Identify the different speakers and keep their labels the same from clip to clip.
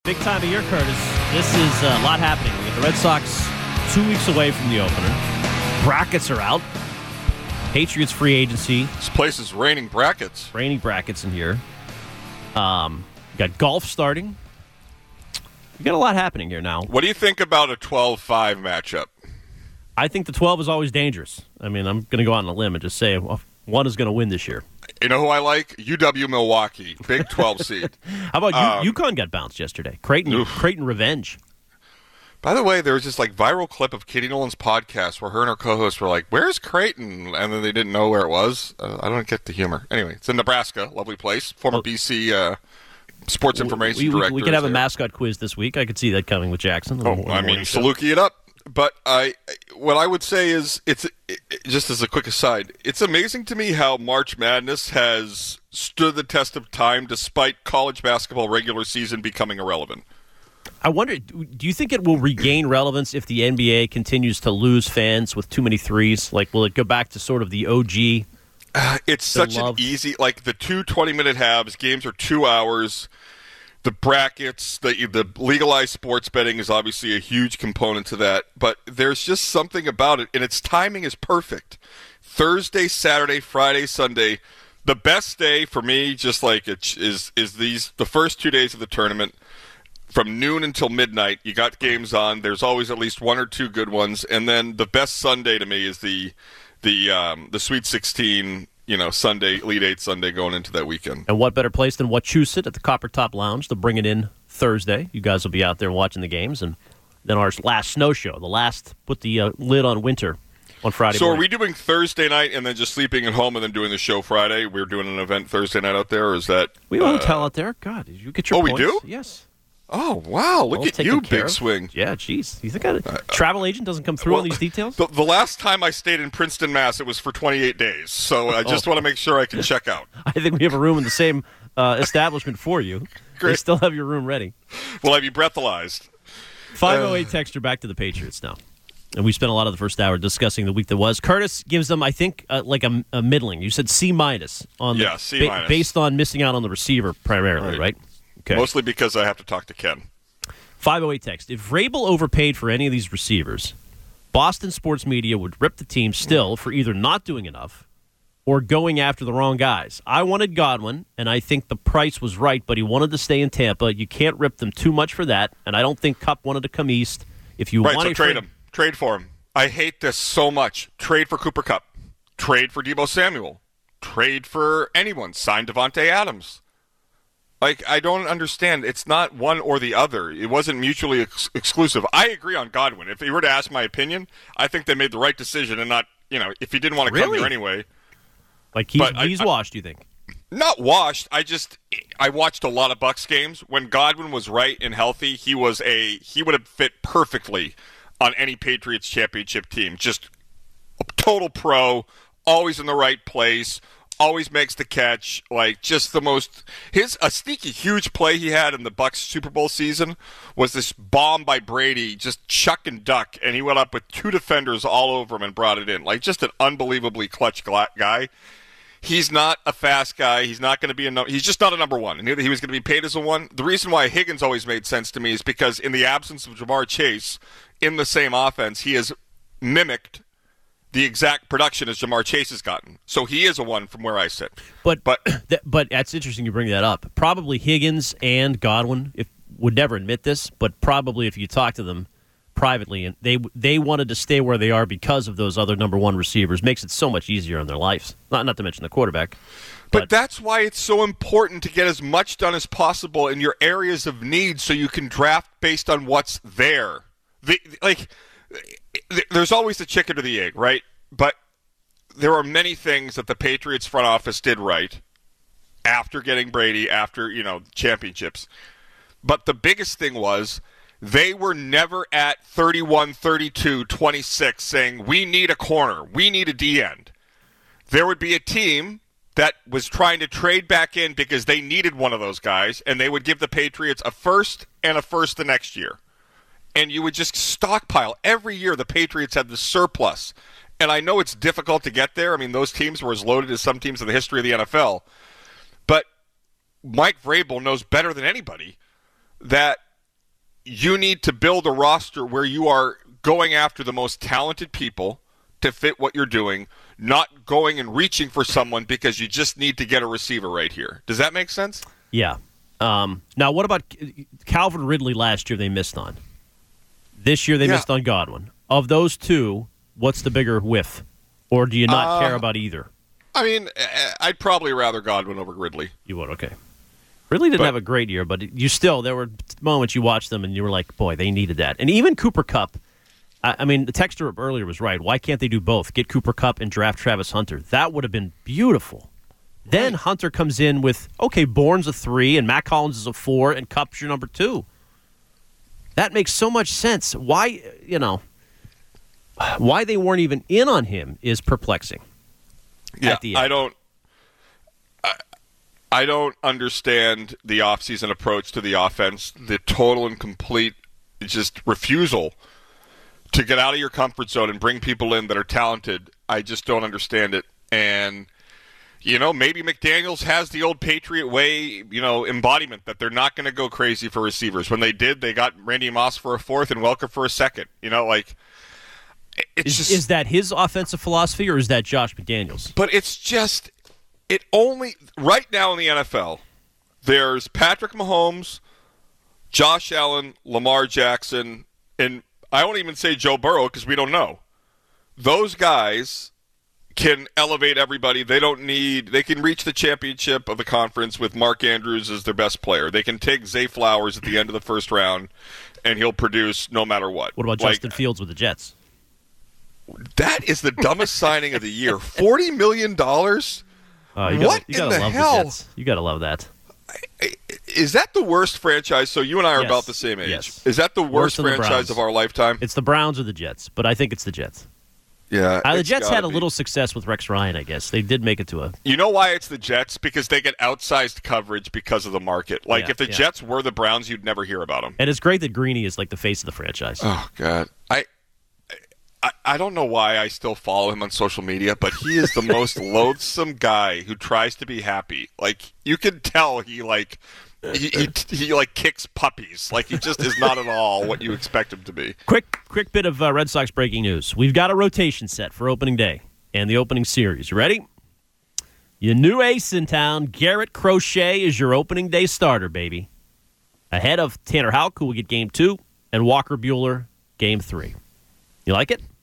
Speaker 1: Big time of year, Curtis. This is a lot happening. We got the Red Sox 2 weeks away from the opener. Brackets are out. Patriots free agency.
Speaker 2: This place is raining brackets.
Speaker 1: Raining brackets in here. We got golf starting. We got a lot happening here now.
Speaker 2: What do you think about a 12-5 matchup?
Speaker 1: I think the 12 is always dangerous. I mean, I'm going to go out on a limb and just say one is going to win this year.
Speaker 2: You know who I like? UW Milwaukee, Big 12 seed.
Speaker 1: How about UConn got bounced yesterday? Creighton revenge.
Speaker 2: By the way, there was this viral clip of Katie Nolan's podcast where her and her co-host were like, "Where's Creighton?" And then they didn't know where it was. I don't get the humor. Anyway, it's in Nebraska, lovely place. Former BC sports information director.
Speaker 1: We could have a mascot quiz this week. I could see that coming with Jackson.
Speaker 2: Saluki it up. But what I would say is, just as a quick aside, it's amazing to me how March Madness has stood the test of time despite college basketball regular season becoming irrelevant.
Speaker 1: I wonder, do you think it will regain relevance if the NBA continues to lose fans with too many threes? Will it go back to sort of the OG?
Speaker 2: It's such an easy, the 2 20-minute halves, games are 2 hours. The brackets, the legalized sports betting is obviously a huge component to that, but there's just something about it, and its timing is perfect. Thursday, Saturday, Friday, Sunday, the best day for me, just is the first 2 days of the tournament. From noon until midnight, you got games on. There's always at least one or two good ones, and then the best Sunday to me is the Sweet 16. Sunday, Elite 8 Sunday going into that weekend.
Speaker 1: And what better place than Wachusett at the Copper Top Lounge to bring it in Thursday? You guys will be out there watching the games. And then our last snow show, put the lid on winter on Friday morning.
Speaker 2: So are we doing Thursday night and then just sleeping at home and then doing the show Friday? We're doing an event Thursday night out there, or is that...
Speaker 1: We have a hotel out there. God, did you get your points?
Speaker 2: We do?
Speaker 1: Yes.
Speaker 2: Oh, wow. Look at you, big swing.
Speaker 1: Yeah, geez. You think a travel agent doesn't come through on these details?
Speaker 2: The last time I stayed in Princeton, Mass., it was for 28 days. So I just want to make sure I can check out.
Speaker 1: I think we have a room in the same establishment for you.
Speaker 2: Great.
Speaker 1: They still have your room ready.
Speaker 2: Will I be breathalyzed?
Speaker 1: 508 texture back to the Patriots now. And we spent a lot of the first hour discussing the week that was. Curtis gives them, I think, a middling. You said C- on
Speaker 2: C-.
Speaker 1: Based on missing out on the receiver primarily, right? Okay.
Speaker 2: Mostly because I have to talk to Ken.
Speaker 1: 508 text. If Vrabel overpaid for any of these receivers, Boston sports media would rip the team still for either not doing enough or going after the wrong guys. I wanted Godwin, and I think the price was right, but he wanted to stay in Tampa. You can't rip them too much for that, and I don't think Kupp wanted to come east. If you want
Speaker 2: to trade him. Trade for him. I hate this so much. Trade for Cooper Kupp. Trade for Deebo Samuel. Trade for anyone. Sign Devontae Adams. I don't understand. It's not one or the other. It wasn't mutually exclusive. I agree on Godwin. If you were to ask my opinion, I think they made the right decision and not, if he didn't want to come here anyway.
Speaker 1: He's washed, you think?
Speaker 2: Not washed. I watched a lot of Bucs games. When Godwin was right and healthy, he would have fit perfectly on any Patriots championship team. Just a total pro, always in the right place. Always makes the catch, a sneaky huge play he had in the Bucs Super Bowl season was this bomb by Brady, just chuck and duck, and he went up with two defenders all over him and brought it in. Just an unbelievably clutch guy. He's not a fast guy. He's not going to be he's just not a number one. And he was going to be paid as a one. The reason why Higgins always made sense to me is because in the absence of Jamar Chase in the same offense, he has mimicked the exact production as Jamar Chase has gotten. So he is a one from where I sit.
Speaker 1: But that's interesting you bring that up. Probably Higgins and Godwin would never admit this, but probably if you talk to them privately, and they wanted to stay where they are because of those other number one receivers. Makes it so much easier in their lives. Not to mention the quarterback.
Speaker 2: But that's why it's so important to get as much done as possible in your areas of need so you can draft based on what's there. There's always the chicken or the egg, right? But there are many things that the Patriots front office did right after getting Brady, after, championships. But the biggest thing was they were never at 31, 32, 26 saying, we need a corner, we need a D-end. There would be a team that was trying to trade back in because they needed one of those guys, and they would give the Patriots a first and a first the next year. And you would just stockpile. Every year the Patriots had the surplus. And I know it's difficult to get there. I mean, those teams were as loaded as some teams in the history of the NFL. But Mike Vrabel knows better than anybody that you need to build a roster where you are going after the most talented people to fit what you're doing, not going and reaching for someone because you just need to get a receiver right here. Does that make sense?
Speaker 1: Yeah. Now, what about Calvin Ridley last year they missed on? This year they missed on Godwin. Of those two, what's the bigger whiff? Or do you not care about either?
Speaker 2: I mean, I'd probably rather Godwin over Ridley.
Speaker 1: You would, okay. Ridley didn't have a great year, but there were moments you watched them and you were like, boy, they needed that. And even Cooper Kupp, I mean, the texter earlier was right. Why can't they do both? Get Cooper Kupp and draft Travis Hunter. That would have been beautiful. Right. Then Hunter comes in with, okay, Bourne's a 3 and Matt Collins is a 4 and Kupp's your number 2. That makes so much sense. Why they weren't even in on him is perplexing.
Speaker 2: Yeah, I don't understand the offseason approach to the offense, the total and complete just refusal to get out of your comfort zone and bring people in that are talented. I just don't understand it. And, maybe McDaniels has the old Patriot way, embodiment that they're not going to go crazy for receivers. When they did, they got Randy Moss for a 4th and Welker for a 2nd.
Speaker 1: Is that his offensive philosophy or is that Josh McDaniels?
Speaker 2: But it's just... right now in the NFL, there's Patrick Mahomes, Josh Allen, Lamar Jackson, and I won't even say Joe Burrow because we don't know. Those guys can elevate everybody. They can reach the championship of the conference with Mark Andrews as their best player. They can take Zay Flowers at the end of the first round, and he'll produce no matter what.
Speaker 1: What about Justin Fields with the Jets?
Speaker 2: That is the dumbest signing of the year. $40 million? What in the hell?
Speaker 1: You got to love that.
Speaker 2: Is that the worst franchise? So you and I are about the same age.
Speaker 1: Yes.
Speaker 2: Is that the worst franchise of our lifetime?
Speaker 1: It's the Browns or the Jets, but I think it's the Jets.
Speaker 2: Yeah.
Speaker 1: The Jets had a little success with Rex Ryan, I guess. They did make it to a...
Speaker 2: You know why it's the Jets? Because they get outsized coverage because of the market. If the Jets were the Browns, you'd never hear about them.
Speaker 1: And it's great that Greeny is like the face of the franchise.
Speaker 2: Oh, God. I don't know why I still follow him on social media, but he is the most loathsome guy who tries to be happy. You can tell he kicks puppies. He just is not at all what you expect him to be.
Speaker 1: Quick bit of Red Sox breaking news. We've got a rotation set for opening day and the opening series. You ready? Your new ace in town, Garrett Crochet, is your opening day starter, baby. Ahead of Tanner Houck, who will get Game 2, and Walker Buehler, Game 3. You like it?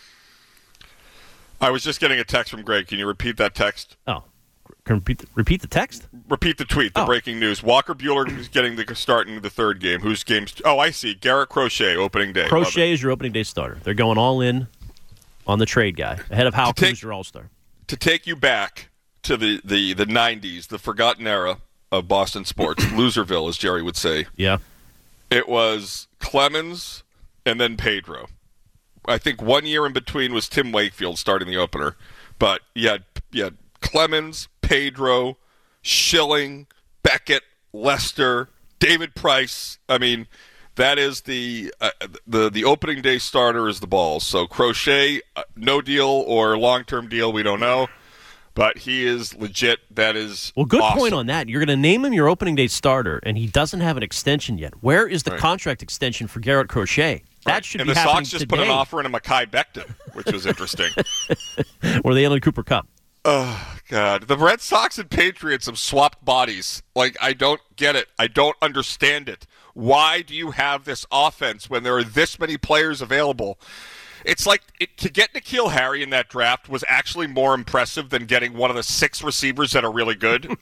Speaker 2: I was just getting a text from Greg. Can you repeat that text?
Speaker 1: Oh. Can repeat the text?
Speaker 2: Repeat the tweet, the breaking news. Walker Buehler is getting the start in the third game. Whose game's... Oh, I see. Garrett Crochet, opening day.
Speaker 1: Crochet is your opening day starter. They're going all in on the trade guy. Ahead of Houck, who's your all-star.
Speaker 2: To take you back to the 90s, the forgotten era of Boston sports, Loserville, as Jerry would say.
Speaker 1: Yeah.
Speaker 2: It was Clemens and then Pedro. I think 1 year in between was Tim Wakefield starting the opener. But you had Clemens, Pedro, Schilling, Beckett, Lester, David Price. I mean, that is the opening day starter is the Balls. So Crochet, no deal or long-term deal, we don't know. But he is legit. That is
Speaker 1: good
Speaker 2: awesome.
Speaker 1: Point on that. You're going to name him your opening day starter, and he doesn't have an extension yet. Where is the contract extension for Garrett Crochet? That should be happening today.
Speaker 2: And the Sox just put an offer in a Mekhi Becton, which was interesting.
Speaker 1: Or they handled Cooper Kupp.
Speaker 2: Oh, God. The Red Sox and Patriots have swapped bodies. I don't get it. I don't understand it. Why do you have this offense when there are this many players available? It's to get N'Keal Harry in that draft was actually more impressive than getting one of the 6 receivers that are really good.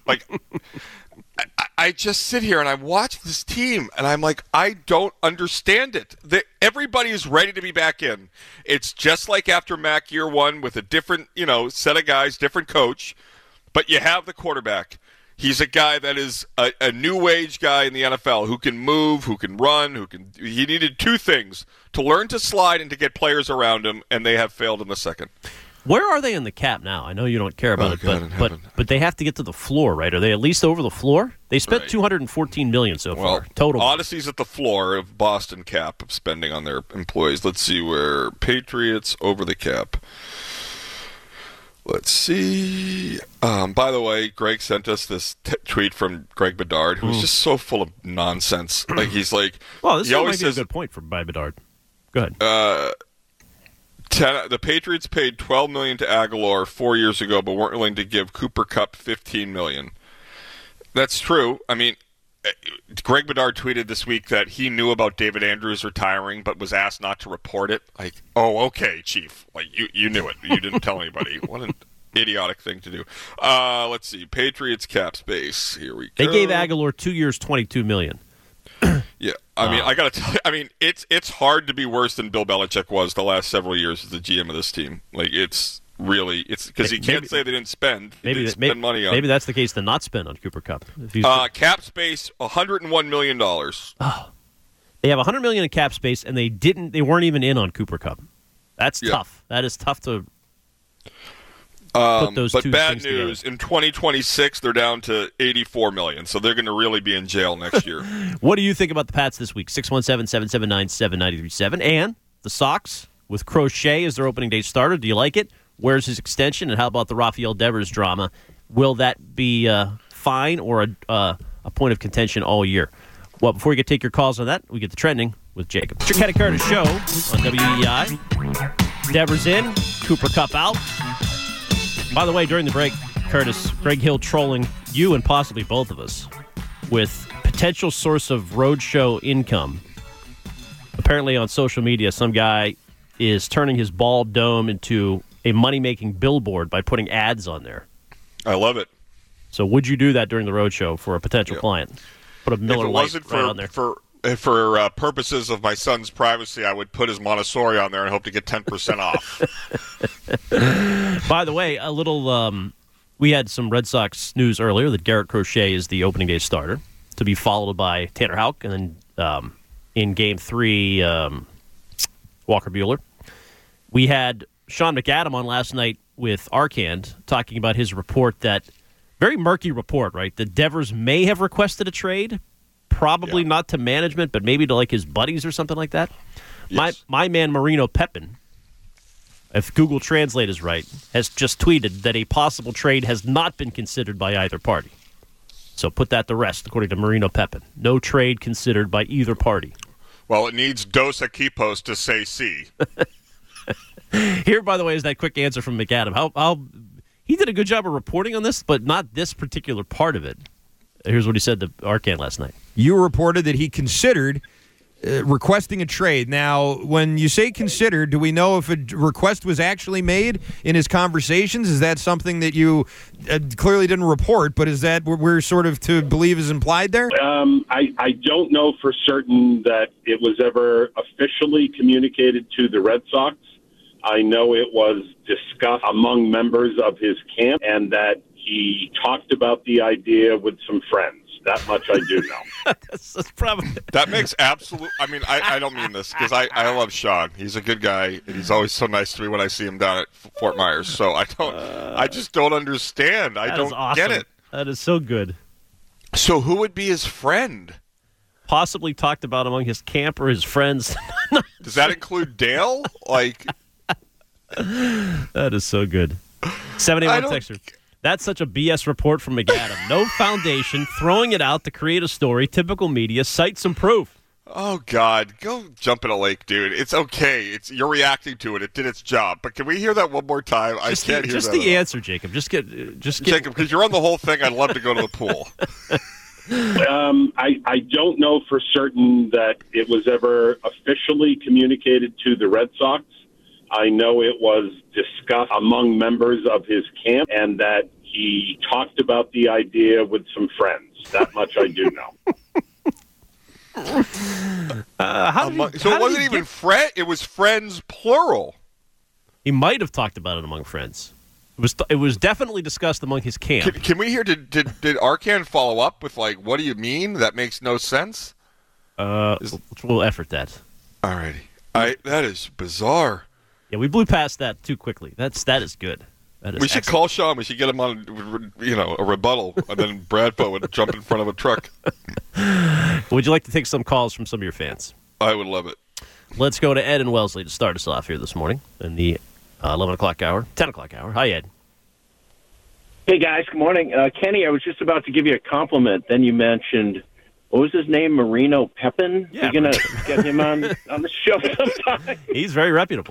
Speaker 2: I just sit here and I watch this team and I'm like, I don't understand it. Everybody is ready to be back in. It's just like after Mac year 1 with a different, set of guys, different coach, but you have the quarterback. He's a guy that is a new age guy in the NFL who can move, who can run, he needed 2 things, to learn to slide and to get players around him, and they have failed in the second.
Speaker 1: Where are they in the cap now? I know you don't care about it, but they have to get to the floor, right? Are they at least over the floor? They spent $214 million so far total.
Speaker 2: Odyssey's at the floor of Boston cap of spending on their employees. Let's see where Patriots over the cap. Let's see. By the way, Greg sent us this tweet from Greg Bedard, who's just so full of nonsense. Like he's like,
Speaker 1: well, this
Speaker 2: he always
Speaker 1: might be
Speaker 2: says
Speaker 1: a good point by Bedard. Go ahead.
Speaker 2: The Patriots paid $12 million to Aguilar 4 years ago, but weren't willing to give Cooper Kupp $15 million. That's true. I mean, Greg Bedard tweeted this week that he knew about David Andrews retiring, but was asked not to report it. Like, oh, okay, Chief. Like you knew it. You didn't tell anybody. What an idiotic thing to do. Let's see. Patriots cap space. Here we go.
Speaker 1: They gave Aguilar 2 years, $22 million.
Speaker 2: Yeah, I mean, I got to tell you, I mean, it's hard to be worse than Bill Belichick was the last several years as the GM of this team. Like, it's because he can't say they didn't spend. Spend money on.
Speaker 1: Maybe that's the case to not spend on Cooper Kupp.
Speaker 2: Cap space, $101 million.
Speaker 1: Oh, they have $100 million in cap space, and they weren't even in on Cooper Kupp. That's tough. That is tough to. Put those
Speaker 2: but
Speaker 1: two
Speaker 2: bad
Speaker 1: things
Speaker 2: news,
Speaker 1: together.
Speaker 2: In 2026, they're down to $84 million, so they're going to really be in jail next year.
Speaker 1: What do you think about the Pats this week? 617-779-7937. And the Sox with Crochet as their opening day starter. Do you like it? Where's his extension? And how about the Rafael Devers drama? Will that be fine or a point of contention all year? Well, before we get take your calls on that, we get to trending with Jacob. Tricketta Curtis Show on WEI. Devers in, Cooper Kupp out. By the way, during the break, Curtis, Greg Hill trolling you and possibly both of us with potential source of roadshow income. Apparently on social media, some guy is turning his bald dome into a money-making billboard by putting ads on there.
Speaker 2: I love it.
Speaker 1: So would you do that during the roadshow for a potential client? Put a Miller Lite right on there.
Speaker 2: For purposes of my son's privacy, I would put his Montessori on there and hope to get 10% off.
Speaker 1: By the way, a little we had some Red Sox news earlier that Garrett Crochet is the opening day starter, to be followed by Tanner Houck, and then in Game 3, Walker Buehler. We had Sean McAdam on last night with Arcand talking about his report, that very murky report, right? That Devers may have requested a trade. Probably not to management, but maybe to like his buddies or something like that. Yes. My man Marino Pepin, if Google Translate is right, has just tweeted that a possible trade has not been considered by either party. So put that to rest, according to Marino Pepin. No trade considered by either party.
Speaker 2: Well, it needs Dos Equipos to say sí.
Speaker 1: Here, by the way, is that quick answer from McAdam. How he did a good job of reporting on this, but not this particular part of it. Here's what he said to Arcand last night.
Speaker 3: You reported that he considered requesting a trade. Now, when you say considered, do we know if a request was actually made in his conversations? Is that something that you clearly didn't report, but is that what we're sort of to believe is implied there?
Speaker 4: I don't know for certain that it was ever officially communicated to the Red Sox. I know it was discussed among members of his camp, and that he talked about the idea with some friends. That much I do know.
Speaker 1: That's probably...
Speaker 2: That makes absolute... I mean, I don't mean this, because I love Sean. He's a good guy, and he's always so nice to me when I see him down at Fort Myers. So I just don't understand. I don't get it.
Speaker 1: That is so good.
Speaker 2: So who would be his friend?
Speaker 1: Possibly talked about among his camp or his friends.
Speaker 2: Does that include Dale? Like...
Speaker 1: That is so good. 71 texture. That's such a BS report from McAdam. No foundation, throwing it out to create a story. Typical media. Cite some proof.
Speaker 2: Oh, God. Go jump in a lake, dude. It's okay. You're reacting to it. It did its job. But can we hear that one more time? I can't hear that.
Speaker 1: Just the answer, Jacob. Just get
Speaker 2: Jacob, because you're on the whole thing. I'd love to go to the pool.
Speaker 4: I don't know for certain that it was ever officially communicated to the Red Sox. I know it was discussed among members of his camp, and that he talked about the idea with some friends. That much I do know.
Speaker 2: It wasn't even friend. It was friends plural.
Speaker 1: He might have talked about it among friends. It was definitely discussed among his camp.
Speaker 2: Can we hear? Did Arcand follow up with like, what do you mean? That makes no sense.
Speaker 1: We'll effort that.
Speaker 2: Alrighty. That is bizarre.
Speaker 1: Yeah, we blew past that too quickly. That is good.
Speaker 2: We should call Sean. We should get him on, a rebuttal, and then Bradford would jump in front of a truck.
Speaker 1: Would you like to take some calls from some of your fans?
Speaker 2: I would love it.
Speaker 1: Let's go to Ed and Wellesley to start us off here this morning in the 11 o'clock hour, 10 o'clock hour. Hi, Ed.
Speaker 5: Hey, guys. Good morning. Kenny, I was just about to give you a compliment. Then you mentioned, what was his name? Marino Pepin?
Speaker 1: Yeah,
Speaker 5: You're going to get him on the show sometime?
Speaker 1: He's very reputable.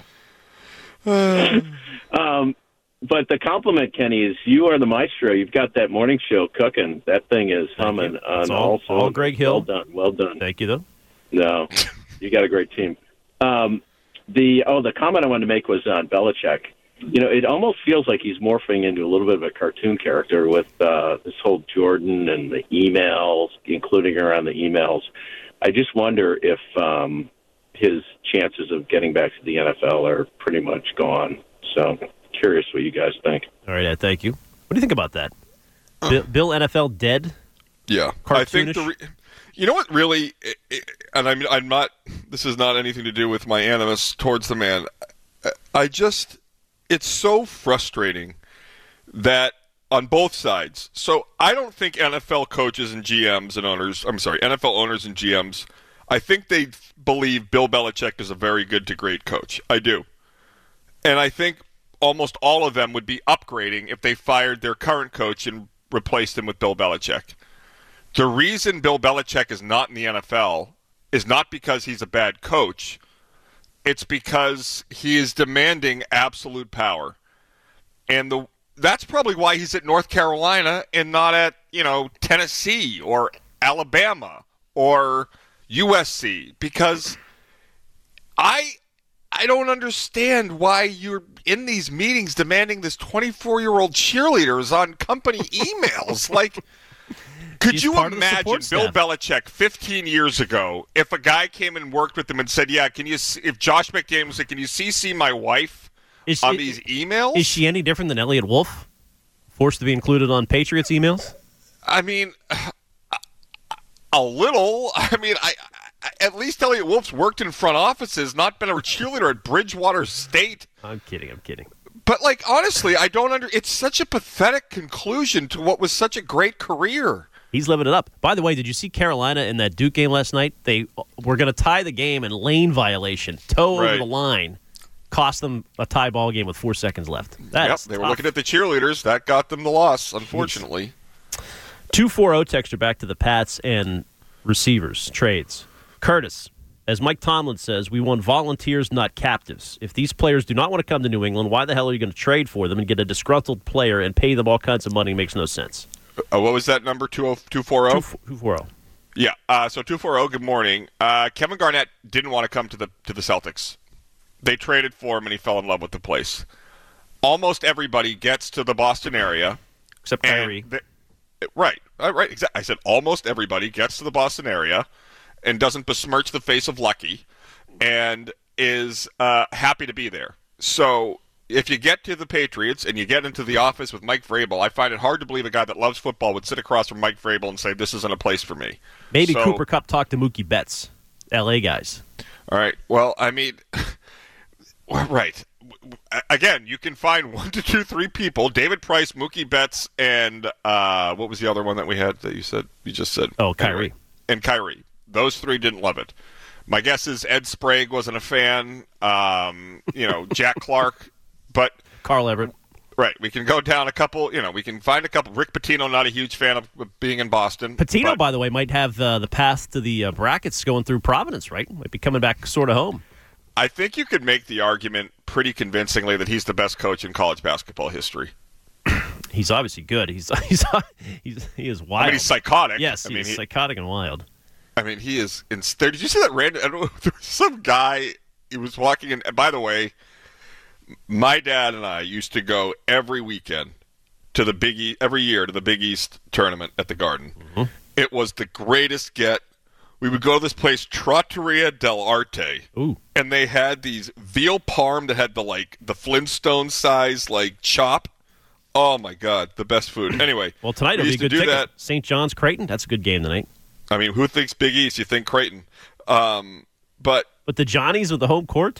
Speaker 5: But the compliment, Kenny, is you are the maestro. You've got that morning show cooking. That thing is humming on all cylinders.
Speaker 1: All Greg Hill.
Speaker 5: Well done. Well done.
Speaker 1: Thank you, though.
Speaker 5: No, you got a great team. The comment I wanted to make was on Belichick. You know, it almost feels like he's morphing into a little bit of a cartoon character with this whole Jordan and the emails, including around the emails. I just wonder if his chances of getting back to the NFL are pretty much gone. So, curious what you guys think.
Speaker 1: All right, Ed, thank you. What do you think about that? Bill NFL dead?
Speaker 2: Yeah. I think you know what really, and I'm not, this is not anything to do with my animus towards the man. It's so frustrating that on both sides. So I don't think NFL coaches and GMs and owners, NFL owners and GMs, I think they believe Bill Belichick is a very good to great coach. I do. And I think almost all of them would be upgrading if they fired their current coach and replaced him with Bill Belichick. The reason Bill Belichick is not in the NFL is not because he's a bad coach. It's because he is demanding absolute power. And that's probably why he's at North Carolina and not at, Tennessee or Alabama or USC. Because I don't understand why you're in these meetings demanding this 24-year-old cheerleader is on company emails. Like, could you imagine Bill Belichick 15 years ago if a guy came and worked with him and said, yeah, if Josh McDaniels said, can you CC my wife on these emails?
Speaker 1: Is she any different than Elliot Wolf, forced to be included on Patriots emails?
Speaker 2: I mean, a little. I mean, I at least Elliot Wolf's worked in front offices, not been a cheerleader at Bridgewater State.
Speaker 1: I'm kidding.
Speaker 2: But, honestly, I don't it's such a pathetic conclusion to what was such a great career.
Speaker 1: He's living it up. By the way, did you see Carolina in that Duke game last night? They were going to tie the game in lane violation. Over the line. Cost them a tie ball game with 4 seconds left.
Speaker 2: They were looking at the cheerleaders. That got them the loss, unfortunately.
Speaker 1: 240 texter back to the Pats and receivers, trades. Curtis, as Mike Tomlin says, we want volunteers, not captives. If these players do not want to come to New England, why the hell are you going to trade for them and get a disgruntled player and pay them all kinds of money? It makes no sense.
Speaker 2: What was that number, 240?
Speaker 1: 240.
Speaker 2: Yeah, so 240, good morning. Kevin Garnett didn't want to come to the Celtics. They traded for him, and he fell in love with the place. Almost everybody gets to the Boston area.
Speaker 1: Except Kyrie.
Speaker 2: Right, exactly. I said almost everybody gets to the Boston area and doesn't besmirch the face of Lucky and is happy to be there. So if you get to the Patriots and you get into the office with Mike Vrabel, I find it hard to believe a guy that loves football would sit across from Mike Vrabel and say, this isn't a place for me.
Speaker 1: Maybe Cooper Kupp talked to Mookie Betts, L.A. guys.
Speaker 2: All right. Well, I mean, right. Again, you can find 1 to 2, 3 people, David Price, Mookie Betts, and what was the other one that we had that you just said?
Speaker 1: Oh, Kyrie.
Speaker 2: And Kyrie. Those 3 didn't love it. My guess is Ed Sprague wasn't a fan. Jack Clark. But
Speaker 1: Carl Everett.
Speaker 2: Right. We can go down a couple, we can find a couple. Rick Pitino, not a huge fan of being in Boston.
Speaker 1: Pitino, by the way, might have the path to the brackets going through Providence, right? Might be coming back sort of home.
Speaker 2: I think you could make the argument pretty convincingly that he's the best coach in college basketball history.
Speaker 1: He's obviously good. He is wild.
Speaker 2: I mean, he's psychotic.
Speaker 1: Yes, he's psychotic and wild.
Speaker 2: I mean, he is. Did you see that random? I don't know, there was some guy. He was walking in. And by the way, my dad and I used to go every weekend to the Big East, every year to the Big East tournament at the Garden. Mm-hmm. It was the greatest get. We would go to this place, Trattoria dell'Arte, and they had these veal parm that had the Flintstone size chop. Oh my God, the best food. Anyway,
Speaker 1: well tonight it'll be a good ticket. St. John's Creighton, that's a good game tonight.
Speaker 2: I mean, who thinks Big East? You think Creighton, but
Speaker 1: the Johnnies with the home court.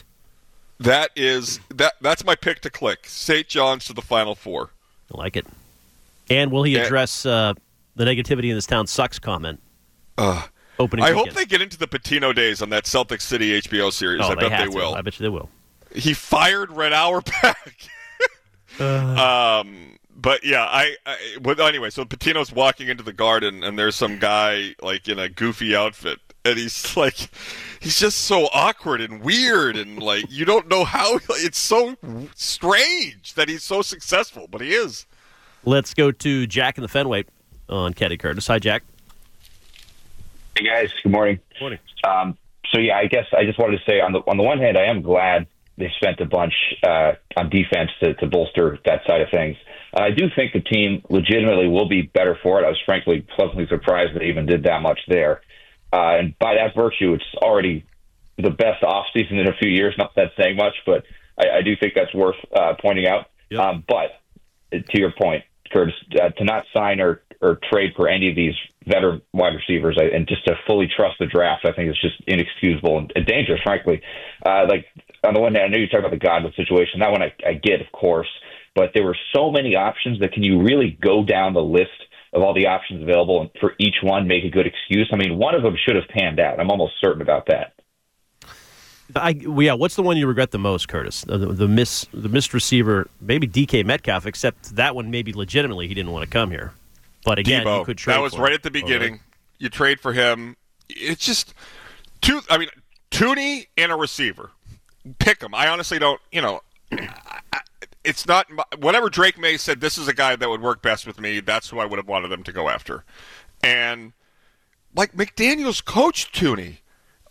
Speaker 2: That's my pick to click. St. John's to the Final Four.
Speaker 1: I like it. And will he address the negativity in this town sucks comment? Opening
Speaker 2: I
Speaker 1: weekend.
Speaker 2: hope they get into the Pitino days on that Celtic City HBO series. I bet they will.
Speaker 1: I bet you they will.
Speaker 2: He fired Red Auerbach. But yeah, but anyway, so Patino's walking into the Garden, and there's some guy like in a goofy outfit, and he's just so awkward and weird, and like you don't know how. It's so strange that he's so successful, but he is.
Speaker 1: Let's go to Jack in the Fenway on Kenny Curtis. Hi, Jack.
Speaker 6: Hey guys, good morning.
Speaker 1: Morning.
Speaker 6: So yeah, I guess I just wanted to say on the one hand, I am glad they spent a bunch on defense to bolster that side of things. I do think the team legitimately will be better for it. I was frankly pleasantly surprised that they even did that much there. And by that virtue, it's already the best offseason in a few years. Not that saying much, but I do think that's worth pointing out.
Speaker 1: Yep.
Speaker 6: But to your point, Curtis, to not sign or trade for any of these veteran wide receivers and just to fully trust the draft, I think it's just inexcusable and dangerous, frankly. Like on the one hand, I know you talked about the Godwin situation. That one I get, of course, but there were so many options that can you really go down the list of all the options available and for each one make a good excuse? I mean, one of them should have panned out. I'm almost certain about that.
Speaker 1: What's the one you regret the most, Curtis? The missed receiver, maybe DK Metcalf, except that one maybe legitimately he didn't want to come here. But again,
Speaker 2: Debo,
Speaker 1: you could trade
Speaker 2: that was
Speaker 1: for
Speaker 2: right
Speaker 1: him.
Speaker 2: at the beginning.
Speaker 1: Okay.
Speaker 2: You trade for him. It's just Tooney and a receiver. Pick him. I honestly don't, it's not whatever Drake May said, this is a guy that would work best with me. That's who I would have wanted them to go after. And like McDaniels coached Tooney.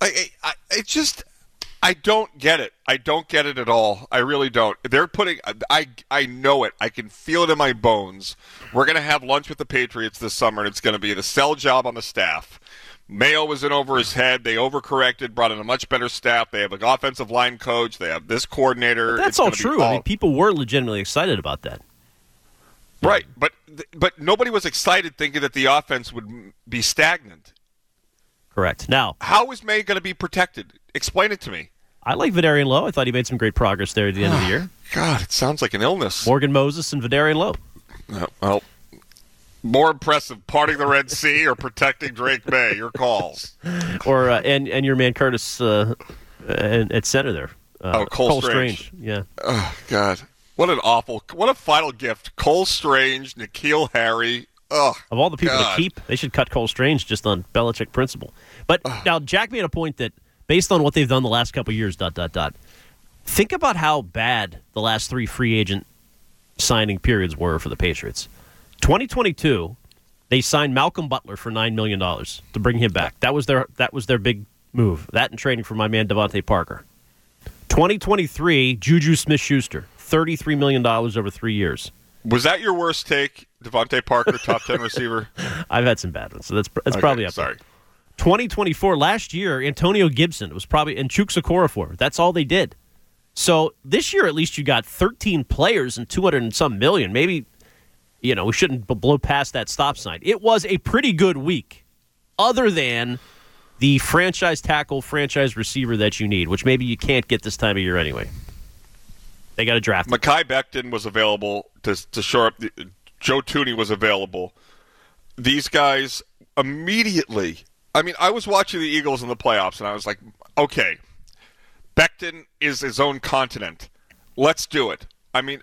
Speaker 2: I don't get it. I don't get it at all. I really don't. They're putting I know it. I can feel it in my bones. We're going to have lunch with the Patriots this summer, and it's going to be the sell job on the staff. Mayo was in over his head. They overcorrected, brought in a much better staff. They have an offensive line coach. They have this coordinator.
Speaker 1: But that's all true. I mean, people were legitimately excited about that.
Speaker 2: Right, but nobody was excited thinking that the offense would be stagnant.
Speaker 1: Correct. Now,
Speaker 2: how is May going to be protected? Explain it to me.
Speaker 1: I like Vidarian Lowe. I thought he made some great progress there at the end of the year.
Speaker 2: God, it sounds like an illness.
Speaker 1: Morgan Moses and Vidarian Lowe.
Speaker 2: Well, more impressive, parting the Red Sea or protecting Drake May? Your calls.
Speaker 1: Or and your man Curtis at center there.
Speaker 2: Cole Strange.
Speaker 1: Yeah.
Speaker 2: Oh, God. What a final gift. Cole Strange, N'Keal Harry. Ugh,
Speaker 1: of all the people to keep, they should cut Cole Strange just on Belichick principle. But now Jack made a point that based on what they've done the last couple of years, think about how bad the last three free agent signing periods were for the Patriots. 2022, they signed Malcolm Butler for $9 million to bring him back. That was their big move. That and trading for my man Devontae Parker. 2023, Juju Smith-Schuster, $33 million over 3 years.
Speaker 2: Was that your worst take, Devontae Parker, top 10 receiver?
Speaker 1: I've had some bad ones, so that's probably up
Speaker 2: sorry.
Speaker 1: there. 2024, last year, Antonio Gibson was probably, and Chuks Okorafor. That's all they did. So this year, at least, you got 13 players and 200 and some million. Maybe, we shouldn't blow past that stop sign. It was a pretty good week, other than the franchise tackle, franchise receiver that you need, which maybe you can't get this time of year anyway. They got to draft him.
Speaker 2: Mekhi Becton was available to shore up. Joe Tooney was available. These guys immediately. I mean, I was watching the Eagles in the playoffs, and I was like, okay, Becton is his own continent. Let's do it. I mean,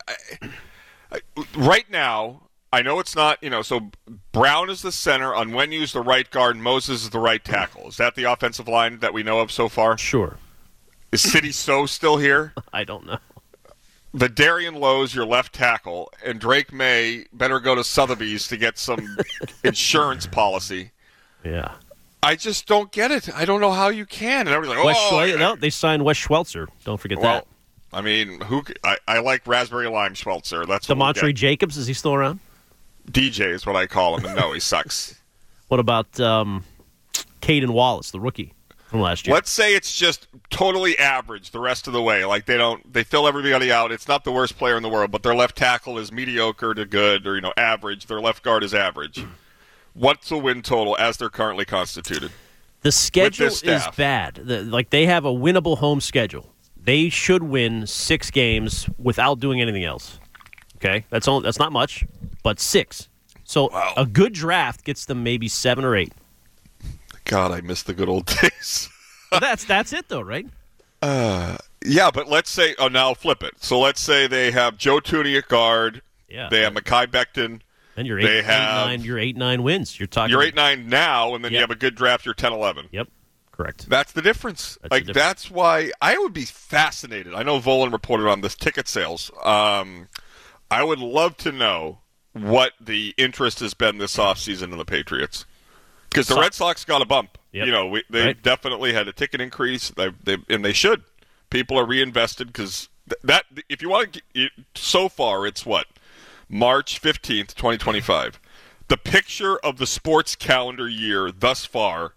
Speaker 2: right now, I know it's not, so Brown is the center, Onwenu's the right guard, Moses is the right tackle. Is that the offensive line that we know of so far?
Speaker 1: Sure.
Speaker 2: Is Sidney So still here?
Speaker 1: I don't know.
Speaker 2: Vidarian Lowe's your left tackle, and Drake May better go to Sotheby's to get some insurance policy.
Speaker 1: Yeah.
Speaker 2: I just don't get it. I don't know how you can. And everybody's like,
Speaker 1: no, they signed Wes Schweitzer. Don't forget that.
Speaker 2: I mean, I like Raspberry Lime Schweitzer. That's what
Speaker 1: Demontre Jacobs, is he still around?
Speaker 2: DJ is what I call him, and no, he sucks.
Speaker 1: What about Caden Wallace, the rookie from last year?
Speaker 2: Let's say it's just totally average the rest of the way. Like they fill everybody out. It's not the worst player in the world, but their left tackle is mediocre to good, or average. Their left guard is average. What's the win total as they're currently constituted?
Speaker 1: The schedule is bad. They have a winnable home schedule. They should win 6 games without doing anything else. Okay, that's not much, but 6. So A good draft gets them maybe 7 or 8.
Speaker 2: God, I miss the good old days.
Speaker 1: Well, that's it though, right?
Speaker 2: Yeah, but let's say now flip it. So let's say they have Joe Tooney at guard,
Speaker 1: Yeah.
Speaker 2: They have Mekhi Becton.
Speaker 1: And you're
Speaker 2: They
Speaker 1: 8-9. You're 8-9 wins. You're
Speaker 2: 8-9 now, and then you
Speaker 1: Yep.
Speaker 2: have a good draft. You're 10-11.
Speaker 1: Yep. Correct.
Speaker 2: That's the difference.
Speaker 1: That's the difference.
Speaker 2: That's why I would be fascinated. I know Volan reported on this ticket sales. I would love to know what the interest has been this offseason in the Patriots. Because the Red Sox got a bump.
Speaker 1: Yep.
Speaker 2: You know, they definitely had a ticket increase, and they should. People are reinvested because that. If you want to, so far it's what March 15th, 2025. The picture of the sports calendar year thus far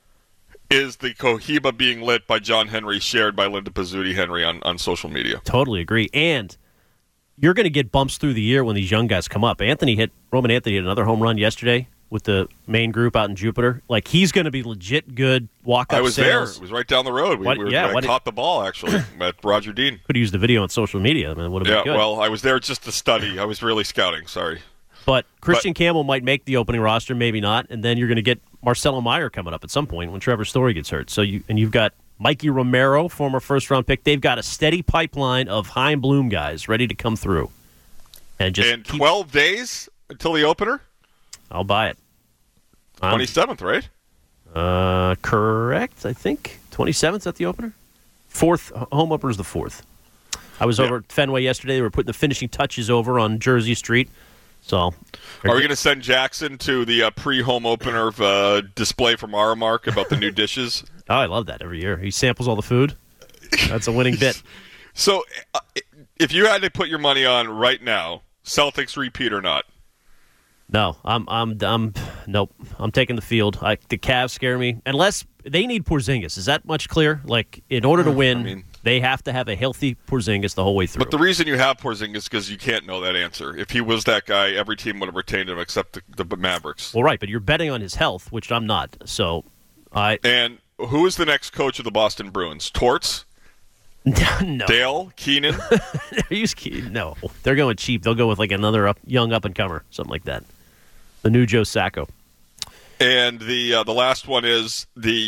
Speaker 2: is the Cohiba being lit by John Henry, shared by Linda Pizzuti Henry on social media.
Speaker 1: Totally agree. And you're going to get bumps through the year when these young guys come up. Roman Anthony hit another home run yesterday with the main group out in Jupiter. Like, he's going to be legit good walk-up
Speaker 2: I was
Speaker 1: sales.
Speaker 2: there. It was right down the road. I caught the ball, actually, at Roger Dean.
Speaker 1: Could have used the video on social media. I mean, it would have been good.
Speaker 2: Well, I was there just to study. I was really scouting. Sorry.
Speaker 1: But Christian Campbell might make the opening roster, maybe not, and then you're going to get Marcelo Meyer coming up at some point when Trevor Story gets hurt. So you've got Mikey Romero, former first-round pick. They've got a steady pipeline of Chaim Bloom guys ready to come through. And
Speaker 2: 12 days until the opener?
Speaker 1: I'll buy it.
Speaker 2: 27th, right?
Speaker 1: Correct, I think. 27th at the opener? Home opener is the 4th. I was over at Fenway yesterday. They were putting the finishing touches over on Jersey Street. So,
Speaker 2: are we going to send Jackson to the pre-home opener display from Aramark about the new dishes?
Speaker 1: Oh, I love that every year. He samples all the food. That's a winning bit.
Speaker 2: So, if you had to put your money on right now, Celtics repeat or not?
Speaker 1: No, nope. I'm taking the field. The Cavs scare me. Unless they need Porzingis. Is that much clear? Like, in order to win, they have to have a healthy Porzingis the whole way through.
Speaker 2: But the reason you have Porzingis is because you can't know that answer. If he was that guy, every team would have retained him except the Mavericks.
Speaker 1: Well, right, but you're betting on his health, which I'm not. So,
Speaker 2: And who is the next coach of the Boston Bruins? Torts?
Speaker 1: No.
Speaker 2: Dale? Keenan?
Speaker 1: No. They're going cheap. They'll go with like another young up-and-comer, something like that. The new Joe Sacco.
Speaker 2: And the last one is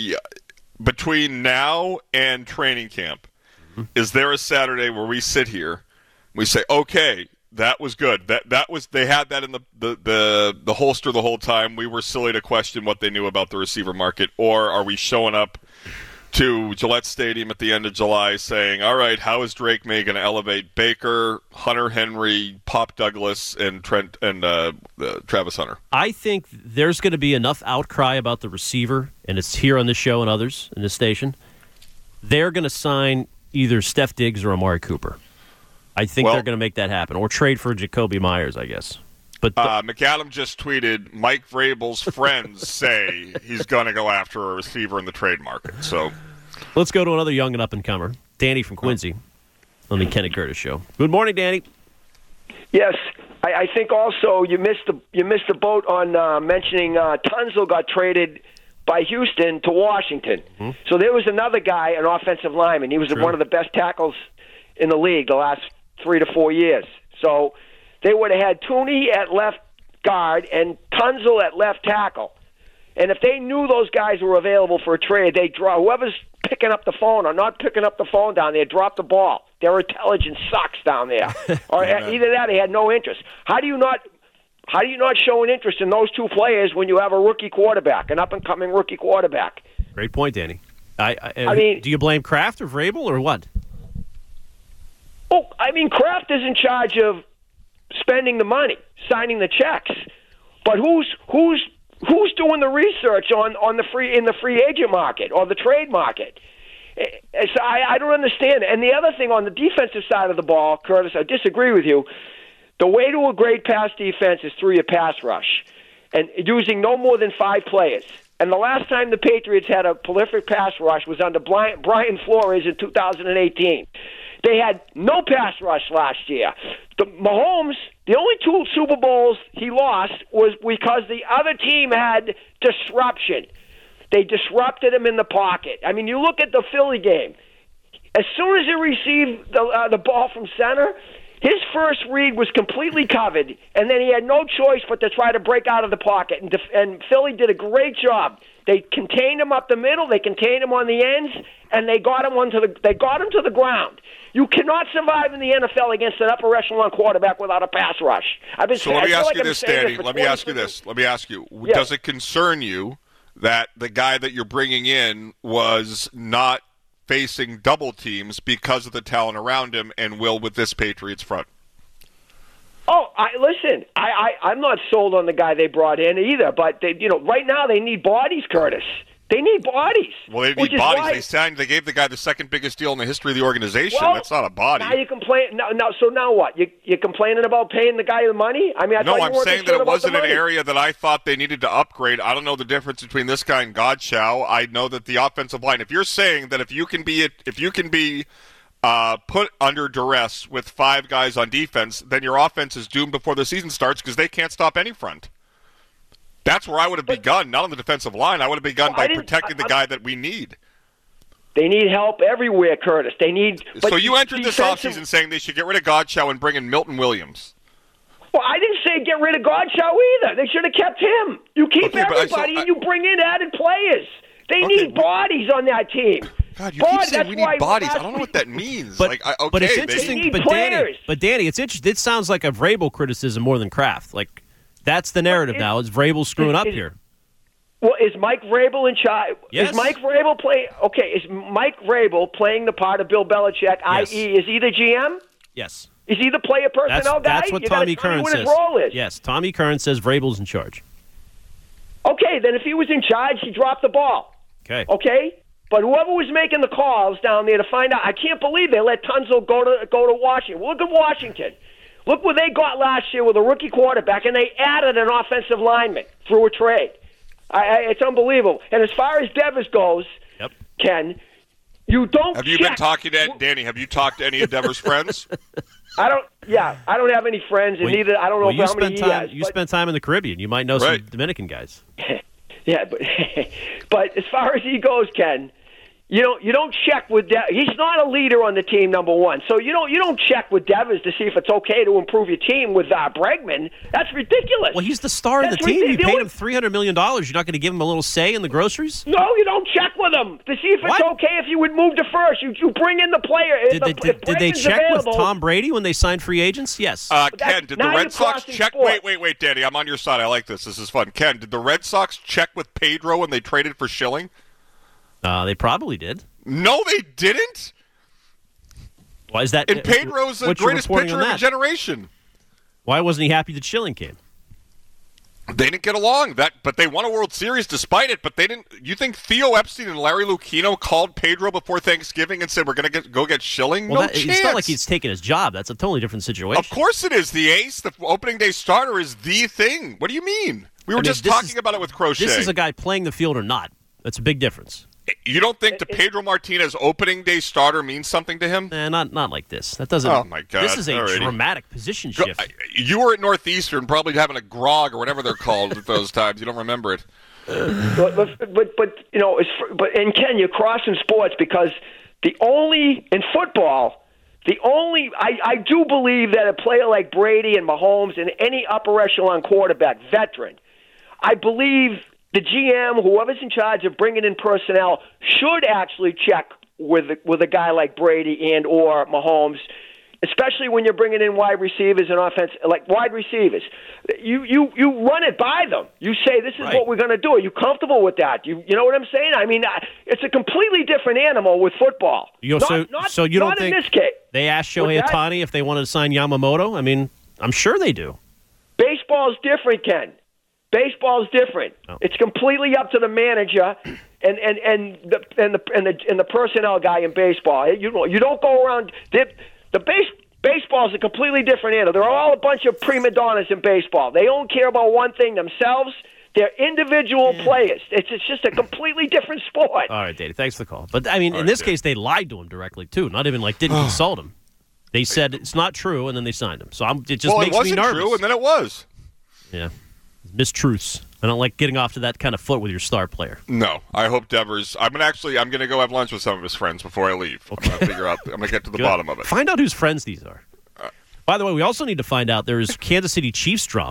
Speaker 2: between now and training camp, is there a Saturday where we sit here, we say, okay, that was good. They had that in the holster the whole time. We were silly to question what they knew about the receiver market, or are we showing up to Gillette Stadium at the end of July saying, all right, how is Drake May going to elevate Baker, Hunter Henry, Pop Douglas, and Trent and Travis Hunter?
Speaker 1: I think there's going to be enough outcry about the receiver, and it's here on this show and others in this station. They're going to sign either Steph Diggs or Amari Cooper. I think they're going to make that happen, or trade for Jacoby Myers, I guess. But
Speaker 2: McAdam just tweeted, Mike Vrabel's friends say he's going to go after a receiver in the trade market. So
Speaker 1: let's go to another young and up-and-comer, Danny from Quincy, on the Kenny Curtis Show. Good morning, Danny.
Speaker 7: Yes, I think also you missed the boat on mentioning Tunzel got traded by Houston to Washington. Mm-hmm. So there was another guy, an offensive lineman. He was one of the best tackles in the league the last 3 to 4 years. So they would have had Tooney at left guard and Tunzel at left tackle. And if they knew those guys were available for a trade, they'd draw whoever's picking up the phone or not picking up the phone down there, drop the ball. Their intelligence sucks down there. Or either that, they had no interest. How do you not show an interest in those two players when you have a rookie quarterback, an up-and-coming rookie quarterback?
Speaker 1: Great point, Danny. I mean, do you blame Kraft or Vrabel or what?
Speaker 7: Oh, I mean, Kraft is in charge of spending the money, signing the checks. But who's doing the research on the free agent market or the trade market? So I don't understand it. And the other thing on the defensive side of the ball, Curtis, I disagree with you. The way to a great pass defense is through your pass rush and using no more than 5 players. And the last time the Patriots had a prolific pass rush was under Brian Flores in 2018. They had no pass rush last year. Mahomes, the only 2 Super Bowls he lost was because the other team had disruption. They disrupted him in the pocket. I mean, you look at the Philly game. As soon as he received the ball from center, his first read was completely covered, and then he had no choice but to try to break out of the pocket. And Philly did a great job They contained him up the middle. They contained him on the ends, and they got him to the ground. You cannot survive in the NFL against an upper echelon quarterback without a pass rush.
Speaker 2: So let me ask you this, Danny. Let me ask you.
Speaker 7: Yes.
Speaker 2: Does it concern you that the guy that you're bringing in was not facing double teams because of the talent around him and will with this Patriots front?
Speaker 7: Oh, listen. I'm not sold on the guy they brought in either. But right now they need bodies, Curtis. They need bodies.
Speaker 2: Well, they need bodies. They gave the guy the second biggest deal in the history of the organization.
Speaker 7: Well,
Speaker 2: that's not a body.
Speaker 7: Now you complain. So now what? You're complaining about paying the guy the money? I mean,
Speaker 2: I'm saying that it wasn't an area that I thought they needed to upgrade. I don't know the difference between this guy and Godchow. I know that the offensive line. If you're saying that if you can be put under duress with 5 guys on defense, then your offense is doomed before the season starts because they can't stop any front. That's where I would have begun, not on the defensive line. I would have begun by protecting the guy that we need.
Speaker 7: They need help everywhere, Curtis. They need.
Speaker 2: So you entered this offseason saying they should get rid of Godchow and bring in Milton Williams.
Speaker 7: Well, I didn't say get rid of Godchow either. They should have kept him. You keep everybody and you bring in added players. They need bodies on that team.
Speaker 2: God, you keep saying we need bodies. I don't know what that means.
Speaker 1: But it's interesting. But Danny, it's interesting. It sounds like a Vrabel criticism more than Kraft. Like that's the narrative now. Is Vrabel screwing up here?
Speaker 7: Well, is Mike Vrabel in charge?
Speaker 1: Yes.
Speaker 7: Is Mike Vrabel playing? Okay, is Mike Vrabel playing the part of Bill Belichick?
Speaker 1: Yes.
Speaker 7: I.e., is he the GM?
Speaker 1: Yes.
Speaker 7: Is he the player personnel guy?
Speaker 1: That's what Tommy Curran says.
Speaker 7: His role is.
Speaker 1: Yes, Tommy Curran says Vrabel's in charge.
Speaker 7: Okay, then if he was in charge, he dropped the ball.
Speaker 1: Okay.
Speaker 7: But whoever was making the calls down there to find out, I can't believe they let Tunzel go to Washington. Look at Washington. Look what they got last year with a rookie quarterback, and they added an offensive lineman through a trade. It's unbelievable. And as far as Devers goes, Ken, you don't.
Speaker 2: Have you been talking to Danny? Have you talked to any of Devers' friends?
Speaker 7: I don't. Yeah, I don't have any friends, and neither. I don't know how many he has.
Speaker 1: You spent time in the Caribbean. You might know some Dominican guys.
Speaker 7: Yeah, but as far as he goes, Ken, you don't check with he's not a leader on the team, number one. So you don't check with Devers to see if it's okay to improve your team with Bregman. That's ridiculous.
Speaker 1: Well, he's the star of the team. You paid him $300 million. You're not going to give him a little say in the groceries?
Speaker 7: No, you don't check with him to see if it's okay if you would move to first. You bring in the player.
Speaker 1: Did they check with Tom Brady when they signed free agents? Yes.
Speaker 2: Ken, did the Red Sox check? Wait, Danny, I'm on your side. I like this. This is fun. Ken, did the Red Sox check with Pedro when they traded for Schilling?
Speaker 1: They probably did.
Speaker 2: No, they didn't.
Speaker 1: Why is that?
Speaker 2: And Pedro's the greatest pitcher of a generation.
Speaker 1: Why wasn't he happy that Schilling came?
Speaker 2: They didn't get along. But they won a World Series despite it. But they didn't. You think Theo Epstein and Larry Lucchino called Pedro before Thanksgiving and said we're going to go get Schilling?
Speaker 1: Well,
Speaker 2: no chance.
Speaker 1: It's not like he's taking his job. That's a totally different situation.
Speaker 2: Of course it is. The ace, the opening day starter, is the thing. What do you mean? We were just talking about it with Crochet.
Speaker 1: This is a guy playing the field or not. That's a big difference.
Speaker 2: You don't think the Pedro Martinez opening day starter means something to him?
Speaker 1: Not like this. That doesn't.
Speaker 2: Oh my God!
Speaker 1: This is a dramatic position shift.
Speaker 2: You were at Northeastern, probably having a grog or whatever they're called at those times. You don't remember it.
Speaker 7: But Ken, you're crossing sports because in football, I do believe that a player like Brady and Mahomes and any upper echelon quarterback, veteran, I believe the GM, whoever's in charge of bringing in personnel, should actually check with a guy like Brady and or Mahomes, especially when you're bringing in wide receivers and offense, like wide receivers. You run it by them. You say, this is what we're going to do. Are you comfortable with that? You know what I'm saying? I mean, it's a completely different animal with football.
Speaker 1: So you don't think
Speaker 7: in this case.
Speaker 1: They asked Shohei Ohtani if they wanted to sign Yamamoto? I mean, I'm sure they do.
Speaker 7: Baseball's different, Ken. Baseball's different. Oh. It's completely up to the manager and the personnel guy in baseball. You don't go around. Baseball's a completely different animal. They're all a bunch of prima donnas in baseball. They don't care about one thing themselves. They're individual players. It's just a completely different sport.
Speaker 1: All right, Dave, thanks for the call. But I mean, in this case, they lied to him directly too. Not even didn't consult him. They said it's not true, and then they signed him. So it just makes me nervous.
Speaker 2: It wasn't true, and then it was.
Speaker 1: Yeah. Mistruths. I don't like getting off to that kind of foot with your star player.
Speaker 2: No, I hope Devers. I'm gonna go have lunch with some of his friends before I leave. Okay. I'm gonna figure out. I'm gonna get to the bottom of it.
Speaker 1: Find out whose friends these are. By the way, we also need to find out there is Kansas City Chiefs drama.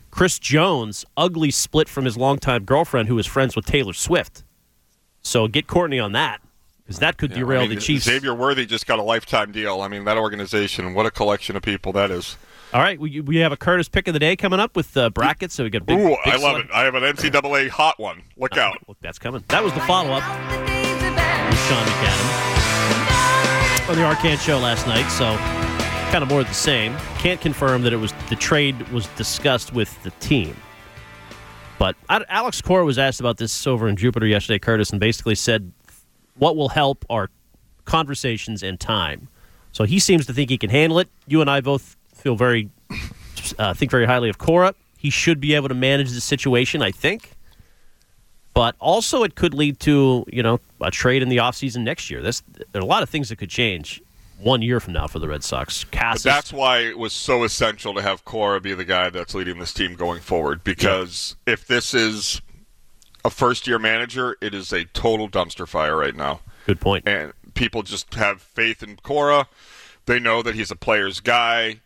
Speaker 1: Chris Jones ugly split from his longtime girlfriend who was friends with Taylor Swift. So get Courtney on that, because that could derail the Chiefs.
Speaker 2: Xavier Worthy just got a lifetime deal. I mean, that organization, what a collection of people that is.
Speaker 1: All right, we have a Curtis pick of the day coming up with brackets, so we got big.
Speaker 2: Ooh,
Speaker 1: big
Speaker 2: I love it. I have an NCAA hot one. Look out.
Speaker 1: Look, that's coming. That was the follow-up with Sean McAdam on the Arcand Show last night, so kind of more of the same. Can't confirm that the trade was discussed with the team. But Alex Cora was asked about this over in Jupiter yesterday, Curtis, and basically said what will help are conversations and time. So he seems to think he can handle it. You and I both think very highly of Cora. He should be able to manage the situation, I think. But also it could lead to, a trade in the offseason next year. There are a lot of things that could change 1 year from now for the Red Sox.
Speaker 2: But that's why it was so essential to have Cora be the guy that's leading this team going forward. Because if this is a first-year manager, it is a total dumpster fire right now.
Speaker 1: Good point.
Speaker 2: And people just have faith in Cora. They know that he's a player's guy.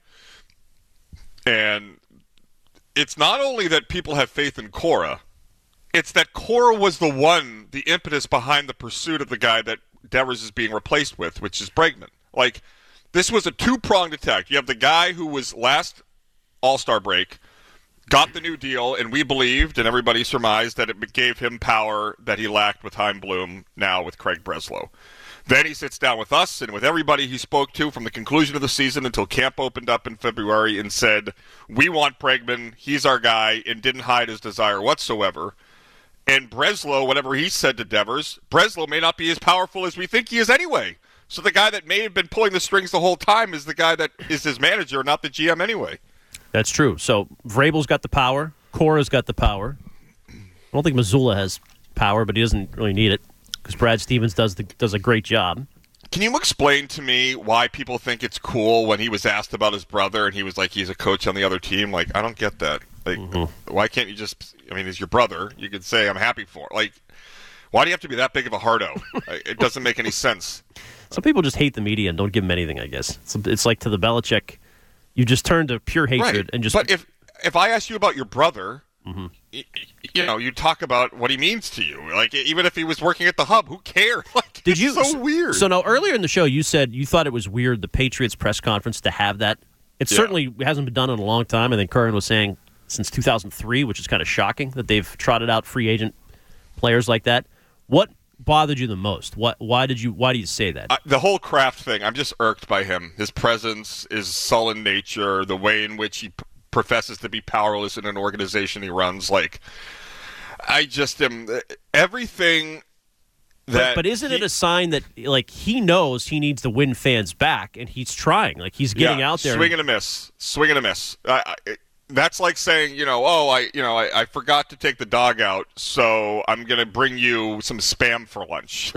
Speaker 2: And it's not only that people have faith in Cora, it's that Cora was the impetus behind the pursuit of the guy that Devers is being replaced with, which is Bregman. Like, this was a two-pronged attack. You have the guy who was last All-Star break, got the new deal, and we believed, and everybody surmised, that it gave him power that he lacked with Chaim Bloom, now with Craig Breslow. Then he sits down with us and with everybody he spoke to from the conclusion of the season until camp opened up in February and said, we want Bregman, he's our guy, and didn't hide his desire whatsoever. And Breslow, whatever he said to Devers, Breslow may not be as powerful as we think he is anyway. So the guy that may have been pulling the strings the whole time is the guy that is his manager, not the GM anyway.
Speaker 1: That's true. So Vrabel's got the power. Cora's got the power. I don't think Missoula has power, but he doesn't really need it because Brad Stevens does a great job.
Speaker 2: Can you explain to me why people think it's cool when he was asked about his brother and he was like, he's a coach on the other team? Like, I don't get that. Like, why can't you just, he's your brother. You could say, I'm happy for it. Like, why do you have to be that big of a hardo? It doesn't make any sense.
Speaker 1: Some people just hate the media and don't give them anything, I guess. It's like to the Belichick, you just turn to pure hatred and just.
Speaker 2: But if I ask you about your brother, you talk about what he means to you. Like, even if he was working at the Hub, who cares? Like, it's so weird.
Speaker 1: So now, earlier in the show, you said you thought it was weird, the Patriots press conference, to have that. It certainly hasn't been done in a long time. I think Curran was saying since 2003, which is kind of shocking that they've trotted out free agent players like that. What bothered you the most? Why do you say that?
Speaker 2: The whole Kraft thing, I'm just irked by him. His presence, his sullen nature, the way in which he professes to be powerless in an organization he runs. Like, I just am everything that.
Speaker 1: But isn't it a sign that he knows he needs to win fans back, and he's trying? Like, he's getting out there,
Speaker 2: swing and a miss. That's like saying, I forgot to take the dog out, so I'm going to bring you some Spam for lunch.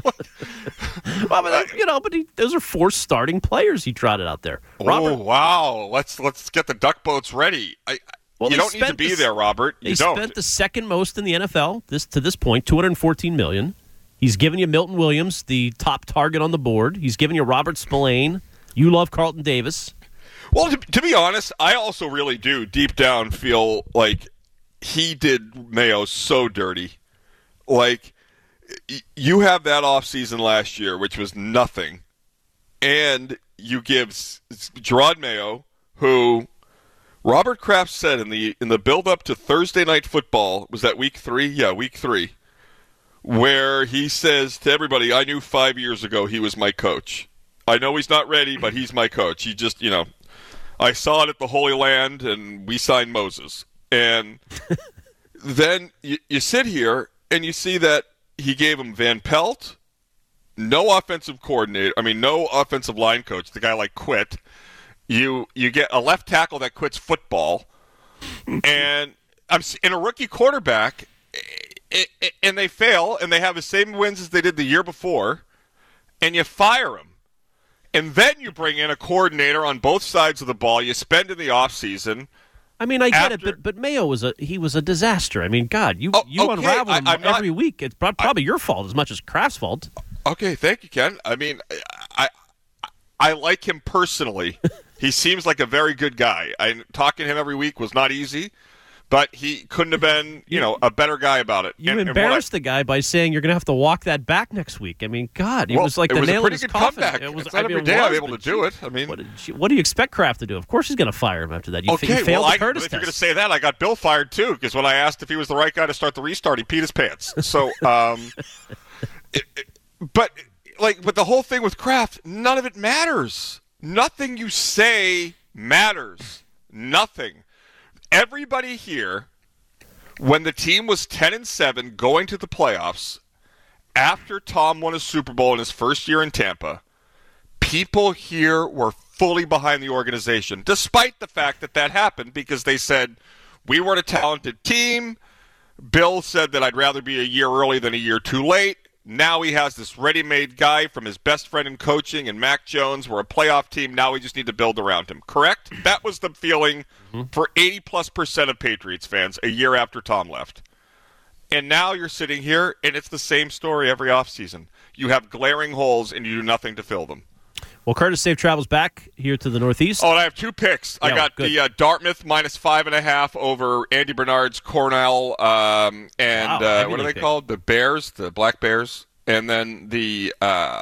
Speaker 1: Those are 4 starting players he trotted out there. Robert,
Speaker 2: oh, wow. Let's get the duck boats ready. You don't need to be there, Robert.
Speaker 1: They spent the second most in the NFL to this point, $214 million. He's given you Milton Williams, the top target on the board. He's given you Robert Spillane. You love Carlton Davis.
Speaker 2: Well, to be honest, I also really do deep down feel like he did Mayo so dirty. Like, you have that offseason last year, which was nothing, and you give Gerard Mayo, who Robert Kraft said in the build-up to Thursday Night Football, was that week 3? Yeah, week 3, where he says to everybody, I knew 5 years ago he was my coach. I know he's not ready, but he's my coach. He just, I saw it at the Holy Land, and we signed Moses. And then you sit here, and you see that he gave him Van Pelt, no offensive line coach. The guy, quit. You get a left tackle that quits football, and I'm in a rookie quarterback, and they fail, and they have the same wins as they did the year before, and you fire him. And then you bring in a coordinator on both sides of the ball. You spend in the offseason.
Speaker 1: I get it, but Mayo was a disaster. God, you unravel him every week. It's probably your fault as much as Kraft's fault.
Speaker 2: Okay, thank you, Ken. I like him personally. He seems like a very good guy. Talking to him every week was not easy, But he couldn't have been, a better guy about it.
Speaker 1: You embarrassed the guy by saying you're going to have to walk that back next week. I mean, God, it was like
Speaker 2: it
Speaker 1: the
Speaker 2: was
Speaker 1: nail
Speaker 2: a pretty
Speaker 1: in his
Speaker 2: good
Speaker 1: coffin.
Speaker 2: comeback.
Speaker 1: It was,
Speaker 2: it's not every day I'm able to do it. I mean,
Speaker 1: what do you expect Kraft to do? Of course he's going to fire him after that. You failed the Curtis
Speaker 2: if you're going to
Speaker 1: test.
Speaker 2: say that, I got Bill fired too, because when I asked if he was the right guy to start the restart, he peed his pants. So, but the whole thing with Kraft, none of it matters. Nothing you say matters. Nothing. Everybody here, when the team was 10-7 going to the playoffs, after Tom won a Super Bowl in his first year in Tampa, people here were fully behind the organization, despite the fact that happened, because they said, we weren't a talented team. Bill said that I'd rather be a year early than a year too late. Now he has this ready-made guy from his best friend in coaching and Mac Jones. We're a playoff team. Now we just need to build around him. Correct? That was the feeling for 80+% of Patriots fans a year after Tom left. And now you're sitting here, and it's the same story every offseason. You have glaring holes, and you do nothing to fill them.
Speaker 1: Well, Curtis, safe travels back here to the Northeast.
Speaker 2: Oh, and I have 2 picks. I got
Speaker 1: good.
Speaker 2: the Dartmouth -5.5 over Andy Bernard's Cornell, and what are they called? The Bears, the Black Bears. And then I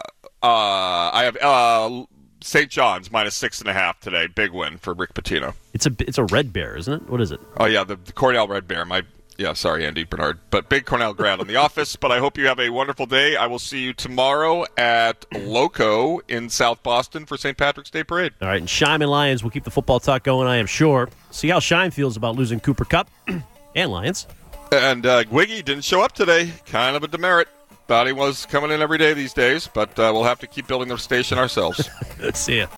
Speaker 2: have St. John's -6.5 today. Big win for Rick Pitino.
Speaker 1: It's a red bear, isn't it? What is it?
Speaker 2: Oh, yeah, the Cornell Red Bear. Sorry, Andy Bernard. But big Cornell grad on the office. But I hope you have a wonderful day. I will see you tomorrow at Loco in South Boston for St. Patrick's Day Parade.
Speaker 1: All right, and Shime and Lions will keep the football talk going, I am sure. See how Shime feels about losing Cooper Kupp and Lions.
Speaker 2: And Wiggy didn't show up today. Kind of a demerit. Thought he was coming in every day these days. But we'll have to keep building the station ourselves.
Speaker 1: See ya.